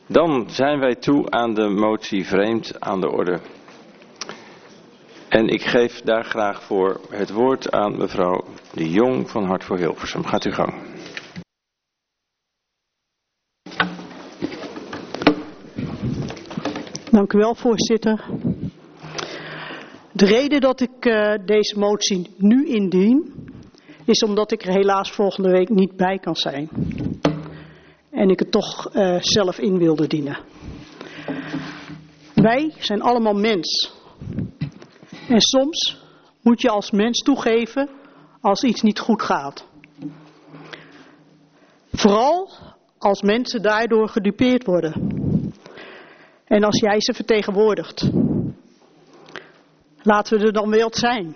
Dan zijn wij toe aan de motie vreemd aan de orde. En ik geef daar graag voor het woord aan mevrouw De Jong van Hart voor Hilversum. Gaat uw gang. Dank u wel, voorzitter. De reden dat ik deze motie nu indien, is omdat ik er helaas volgende week niet bij kan zijn. En ik het toch zelf in wilde dienen. Wij zijn allemaal mens. En soms moet je als mens toegeven als iets niet goed gaat. Vooral als mensen daardoor gedupeerd worden. En als jij ze vertegenwoordigt. Laten we er dan wel zijn.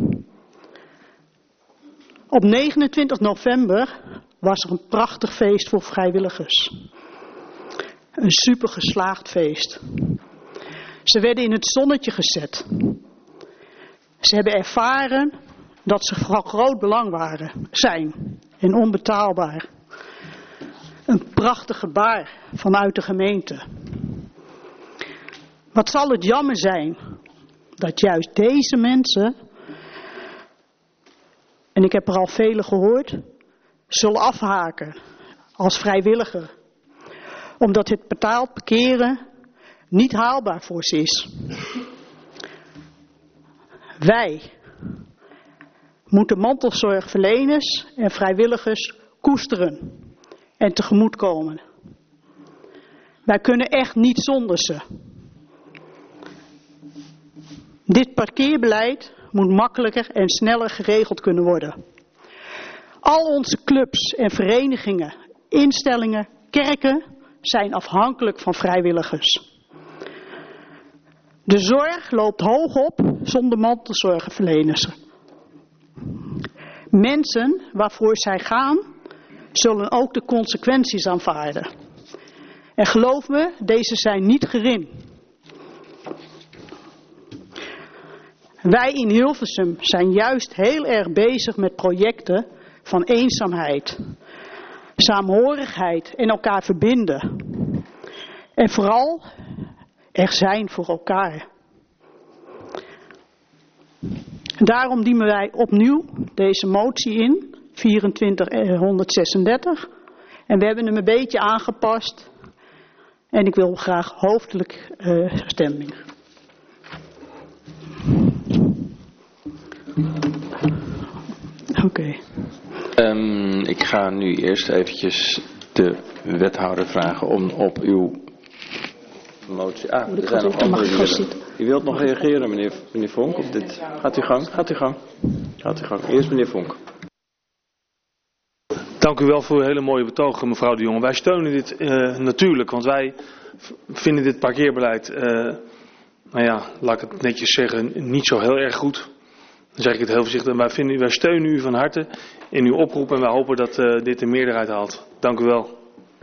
Op 29 november was er een prachtig feest voor vrijwilligers. Een super geslaagd feest. Ze werden in het zonnetje gezet. Ze hebben ervaren dat ze van groot belang zijn en onbetaalbaar. Een prachtig gebaar vanuit de gemeente. Wat zal het jammer zijn dat juist deze mensen, en ik heb er al vele gehoord, zullen afhaken als vrijwilliger. Omdat het betaald parkeren niet haalbaar voor ze is. Wij moeten mantelzorgverleners en vrijwilligers koesteren en tegemoetkomen. Wij kunnen echt niet zonder ze. Dit parkeerbeleid moet makkelijker en sneller geregeld kunnen worden. Al onze clubs en verenigingen, instellingen, kerken zijn afhankelijk van vrijwilligers. De zorg loopt hoog op zonder mantelzorgverleners. Mensen waarvoor zij gaan, zullen ook de consequenties aanvaarden. En geloof me, deze zijn niet gering. Wij in Hilversum zijn juist heel erg bezig met projecten van eenzaamheid, saamhorigheid en elkaar verbinden. En vooral er zijn voor elkaar. Daarom dienen wij opnieuw deze motie in, 2436. En we hebben hem een beetje aangepast. En ik wil graag hoofdelijk stemming. Oké. Ik ga nu eerst eventjes de wethouder vragen om op uw motie. Er zijn nog andere. U wilt nog reageren, meneer Vonk, op dit? Gaat u gang. Eerst meneer Vonk. Dank u wel voor een hele mooie betoog, mevrouw De Jonge. Wij steunen dit natuurlijk, want wij vinden dit parkeerbeleid, laat ik het netjes zeggen, niet zo heel erg goed. Dan zeg ik het heel voorzichtig. Wij steunen u van harte in uw oproep en wij hopen dat dit de meerderheid haalt. Dank u wel.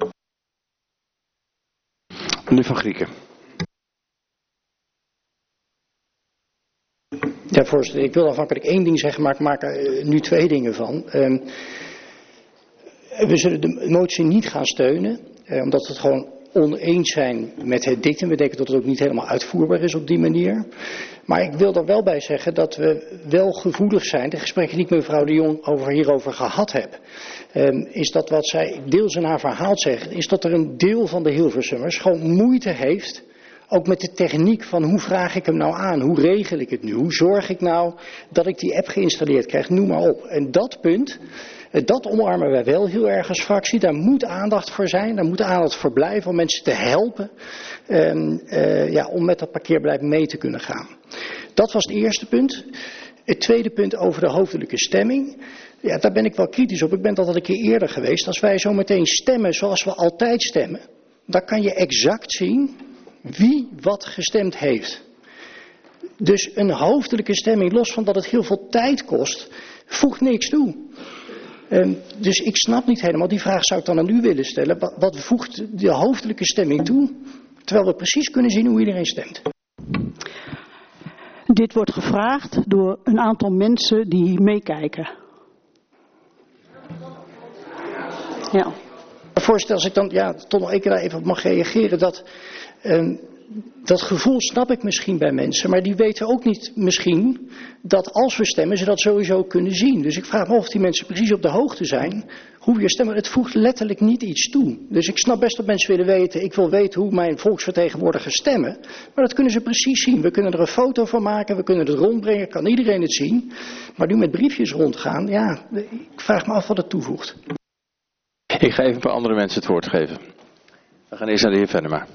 Meneer Van Grieken. Ja, voorzitter, ik wil afhankelijk één ding zeggen, maar ik maak er nu twee dingen van. We zullen de motie niet gaan steunen, omdat we het gewoon oneens zijn met het dictum. We denken dat het ook niet helemaal uitvoerbaar is op die manier. Maar ik wil er wel bij zeggen dat we wel gevoelig zijn. De gesprekken die ik met mevrouw De Jong hierover gehad heb. Is dat wat zij deels in haar verhaal zegt. Is dat er een deel van de Hilversummers gewoon moeite heeft. Ook met de techniek van hoe vraag ik hem nou aan. Hoe regel ik het nu. Hoe zorg ik nou dat ik die app geïnstalleerd krijg. Noem maar op. En dat punt. Dat omarmen wij wel heel erg als fractie. Daar moet aandacht voor zijn. Daar moet aandacht voor blijven om mensen te helpen. Om met dat parkeerbeleid mee te kunnen gaan. Dat was het eerste punt. Het tweede punt over de hoofdelijke stemming. Ja, daar ben ik wel kritisch op. Ik ben dat al een keer eerder geweest. Als wij zo meteen stemmen zoals we altijd stemmen. Dan kan je exact zien wie wat gestemd heeft. Dus een hoofdelijke stemming, los van dat het heel veel tijd kost, voegt niks toe. Dus ik snap niet helemaal, die vraag zou ik dan aan u willen stellen. Wat voegt de hoofdelijke stemming toe, terwijl we precies kunnen zien hoe iedereen stemt? Dit wordt gevraagd door een aantal mensen die meekijken. Ja. Voorstel, als ik dan toch nog één keer daar even op mag reageren, dat gevoel snap ik misschien bij mensen, maar die weten ook niet misschien dat als we stemmen ze dat sowieso kunnen zien. Dus ik vraag me af of die mensen precies op de hoogte zijn hoe je stemmen. Het voegt letterlijk niet iets toe. Dus ik snap best dat mensen willen weten, ik wil weten hoe mijn volksvertegenwoordigers stemmen, maar dat kunnen ze precies zien. We kunnen er een foto van maken, we kunnen het rondbrengen, kan iedereen het zien. Maar nu met briefjes rondgaan, ik vraag me af wat het toevoegt. Ik ga even een paar andere mensen het woord geven. We gaan eerst naar de heer Venema.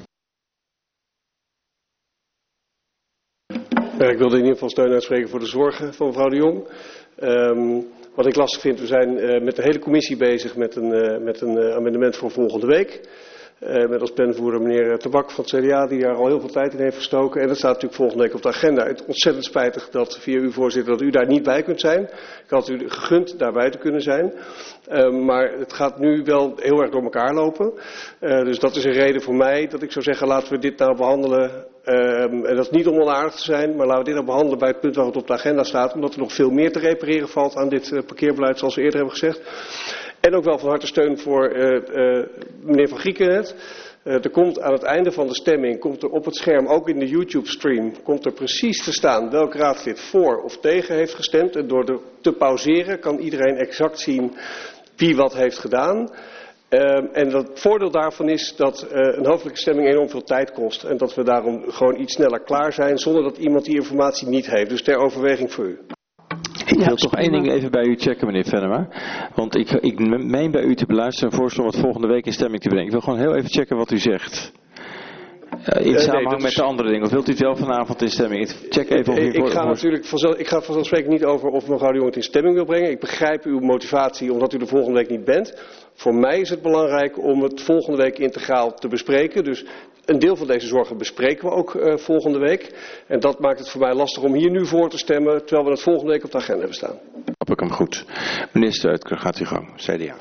Ik wilde in ieder geval steun uitspreken voor de zorgen van mevrouw de Jong. Wat ik lastig vind, we zijn met de hele commissie bezig met een amendement voor volgende week. Met als penvoerder meneer Tabak van het CDA, die daar al heel veel tijd in heeft gestoken. En dat staat natuurlijk volgende week op de agenda. Het is ontzettend spijtig dat via u, voorzitter, dat u daar niet bij kunt zijn. Ik had u gegund daarbij te kunnen zijn. Maar het gaat nu wel heel erg door elkaar lopen. Dus dat is een reden voor mij dat ik zou zeggen, laten we dit nou behandelen. En dat is niet om onaardig te zijn, maar laten we dit nou behandelen bij het punt waar het op de agenda staat. Omdat er nog veel meer te repareren valt aan dit parkeerbeleid, zoals we eerder hebben gezegd. En ook wel van harte steun voor meneer Van Griekennet. Er komt aan het einde van de stemming, komt er op het scherm, ook in de YouTube-stream, komt er precies te staan welk raadslid voor of tegen heeft gestemd. En door te pauzeren kan iedereen exact zien wie wat heeft gedaan. En het voordeel daarvan is dat een hoofdelijke stemming enorm veel tijd kost. En dat we daarom gewoon iets sneller klaar zijn zonder dat iemand die informatie niet heeft. Dus ter overweging voor u. Ik wil toch één ding even bij u checken, meneer Venema. Want ik meen bij u te beluisteren een voorstel om het volgende week in stemming te brengen. Ik wil gewoon heel even checken wat u zegt. In samenhang met de andere dingen. Of wilt u het wel vanavond in stemming? Check even of u ik ga vanzelfsprekend niet over of mevrouw de Jong het in stemming wil brengen. Ik begrijp uw motivatie omdat u de volgende week niet bent. Voor mij is het belangrijk om het volgende week integraal te bespreken. Dus een deel van deze zorgen bespreken we ook volgende week. En dat maakt het voor mij lastig om hier nu voor te stemmen, terwijl we het volgende week op de agenda hebben staan. Snap ik hem goed. Meneer Stuitker, gaat u gang. CDA.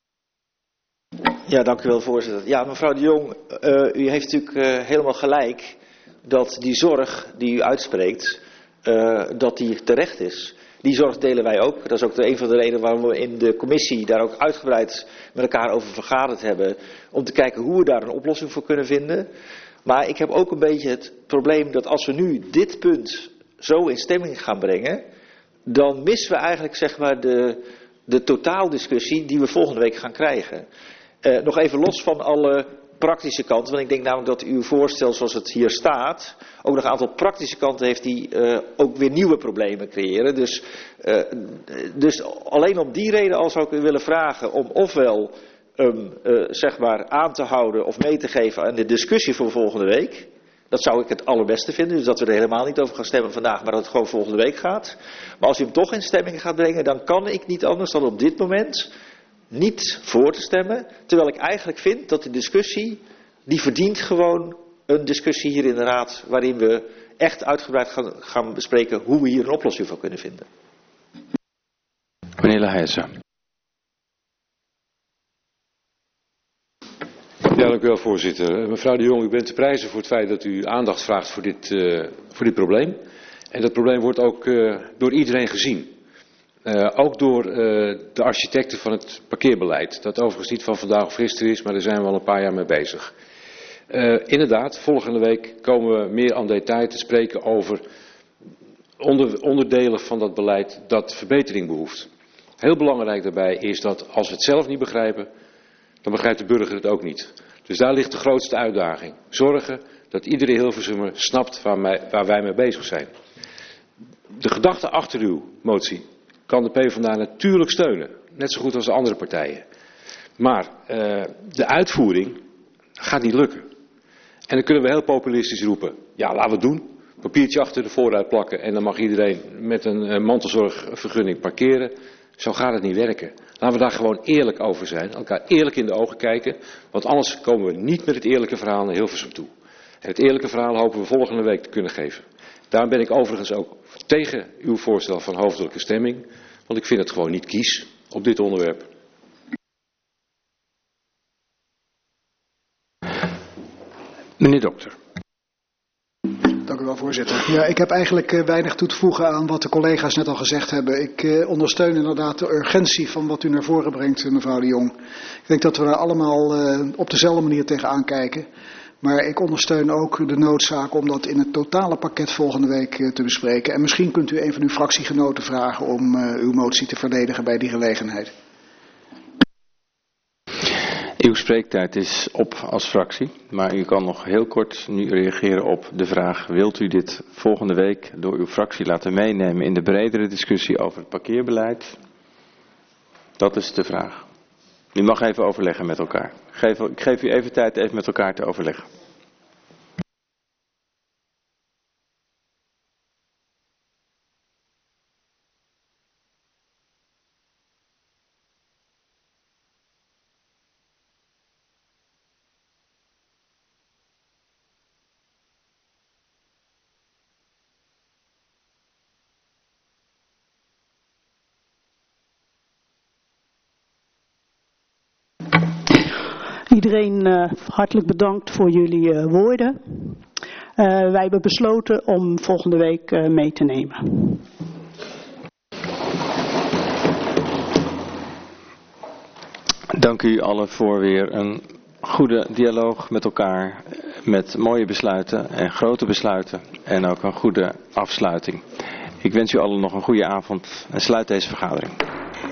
Ja, dank u wel, voorzitter. Ja, mevrouw de Jong, u heeft natuurlijk helemaal gelijk dat die zorg die u uitspreekt, dat die terecht is. Die zorg delen wij ook. Dat is ook een van de redenen waarom we in de commissie daar ook uitgebreid met elkaar over vergaderd hebben. Om te kijken hoe we daar een oplossing voor kunnen vinden. Maar ik heb ook een beetje het probleem dat als we nu dit punt zo in stemming gaan brengen, dan missen we eigenlijk zeg maar de totaaldiscussie die we volgende week gaan krijgen. Nog even los van alle praktische kanten, want ik denk namelijk dat uw voorstel zoals het hier staat ook nog een aantal praktische kanten heeft die ook weer nieuwe problemen creëren. Dus alleen om die reden al zou ik u willen vragen om ofwel zeg maar aan te houden of mee te geven aan de discussie voor volgende week. Dat zou ik het allerbeste vinden, dus dat we er helemaal niet over gaan stemmen vandaag, maar dat het gewoon volgende week gaat. Maar als u hem toch in stemming gaat brengen, dan kan ik niet anders dan op dit moment niet voor te stemmen. Terwijl ik eigenlijk vind dat de discussie, die verdient gewoon een discussie hier in de Raad, waarin we echt uitgebreid gaan bespreken hoe we hier een oplossing voor kunnen vinden. Meneer Leijzen. Ja, dank u wel, voorzitter. Mevrouw de Jong, u bent te prijzen voor het feit dat u aandacht vraagt voor dit probleem. En dat probleem wordt ook door iedereen gezien. Ook door de architecten van het parkeerbeleid. Dat overigens niet van vandaag of gisteren is, maar daar zijn we al een paar jaar mee bezig. Inderdaad, volgende week komen we meer aan detail te spreken over onderdelen van dat beleid dat verbetering behoeft. Heel belangrijk daarbij is dat als we het zelf niet begrijpen, dan begrijpt de burger het ook niet. Dus daar ligt de grootste uitdaging. Zorgen dat iedere Hilversummer snapt waar wij mee bezig zijn. De gedachte achter uw motie kan de PvdA natuurlijk steunen. Net zo goed als de andere partijen. Maar de uitvoering gaat niet lukken. En dan kunnen we heel populistisch roepen. Ja, laten we het doen. Papiertje achter de voorruit plakken en dan mag iedereen met een mantelzorgvergunning parkeren. Zo gaat het niet werken. Laten we daar gewoon eerlijk over zijn. Elkaar eerlijk in de ogen kijken. Want anders komen we niet met het eerlijke verhaal naar Hilversum toe. En het eerlijke verhaal hopen we volgende week te kunnen geven. Daarom ben ik overigens ook tegen uw voorstel van hoofdelijke stemming. Want ik vind het gewoon niet kies op dit onderwerp. Meneer Dokter. Dank u wel, voorzitter. Ja, ik heb eigenlijk weinig toe te voegen aan wat de collega's net al gezegd hebben. Ik ondersteun inderdaad de urgentie van wat u naar voren brengt, mevrouw de Jong. Ik denk dat we daar allemaal op dezelfde manier tegenaan kijken. Maar ik ondersteun ook de noodzaak om dat in het totale pakket volgende week te bespreken. En misschien kunt u een van uw fractiegenoten vragen om uw motie te verdedigen bij die gelegenheid. Uw spreektijd is op als fractie, maar u kan nog heel kort nu reageren op de vraag: wilt u dit volgende week door uw fractie laten meenemen in de bredere discussie over het parkeerbeleid? Dat is de vraag. U mag even overleggen met elkaar. Ik geef u even tijd even met elkaar te overleggen. Iedereen hartelijk bedankt voor jullie woorden. Wij hebben besloten om volgende week mee te nemen. Dank u allen voor weer een goede dialoog met elkaar. Met mooie besluiten en grote besluiten. En ook een goede afsluiting. Ik wens u allen nog een goede avond en sluit deze vergadering.